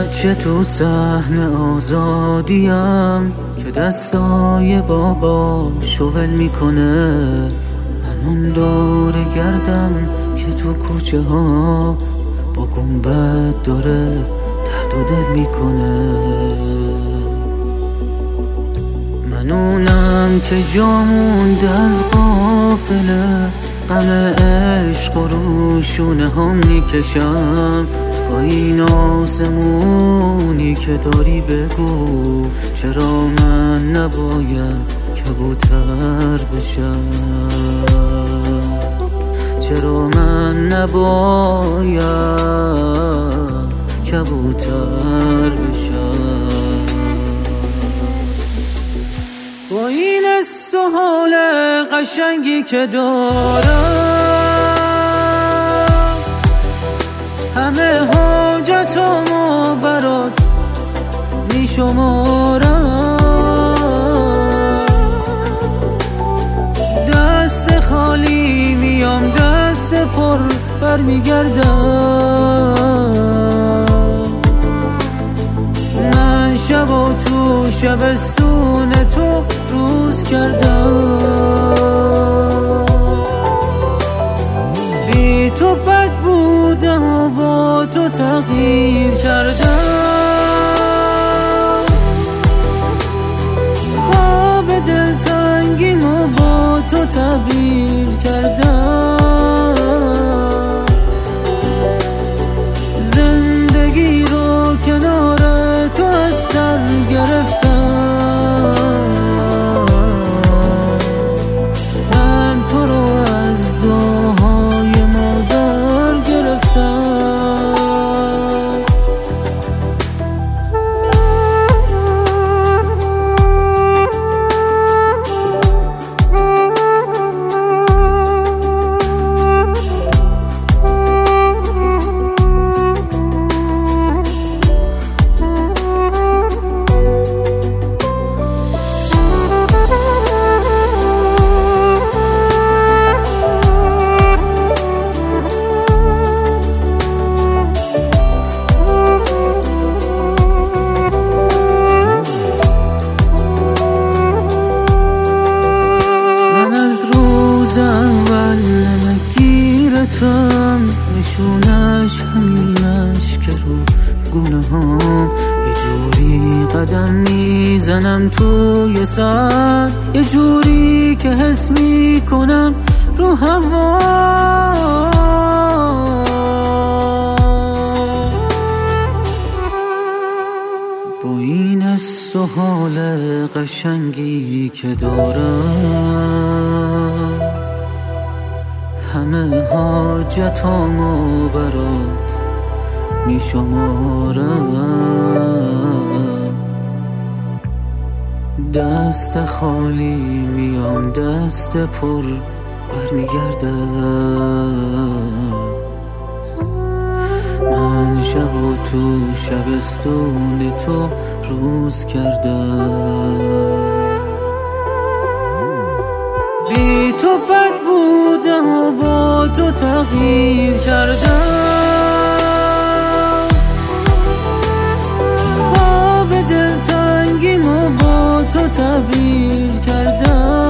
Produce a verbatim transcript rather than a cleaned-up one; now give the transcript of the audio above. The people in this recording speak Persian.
بچه تو صحنه آزادیم که دستای بابا شغل میکنه. من اون دور گردم که تو کوچه ها با گنبد داره درد و دل میکنه. من اونم که جا مونده از قافله، غم عشق و روشونه هم میکشم. با این آسمونی که داری بگو چرا من نباید کبوتر بشم؟ چرا من نباید کبوتر بشم؟ با این حس و حال قشنگی که دارم، همه حاجتامو برات میشمارم. دست خالی میام دست پر برمیگردم. من شب و تو شبستون تو روز کردم. بی تو بد بودم و با تو تغییر کردم. خواب دلتنگیمو با تو تعبیر کردم. زندگی رو کنار تو از سر گرفتم. من تو رو از دعاهای مادر گرفتم. نشونش همینش که رو گونه هم یه جوری قدم میزنم توی سر، یه جوری که حس میکنم رو هوا. با این حس و حال قشنگی که دارم، همه حاجتامو برات میشمارم. دست خالی میام دست پر برمیگردم. من شب و تو شبستون تو روز کردم. بی تو بد بودم و با تو تغییر کردم. خواب دلتنگیمو با تو تعبیر کردم.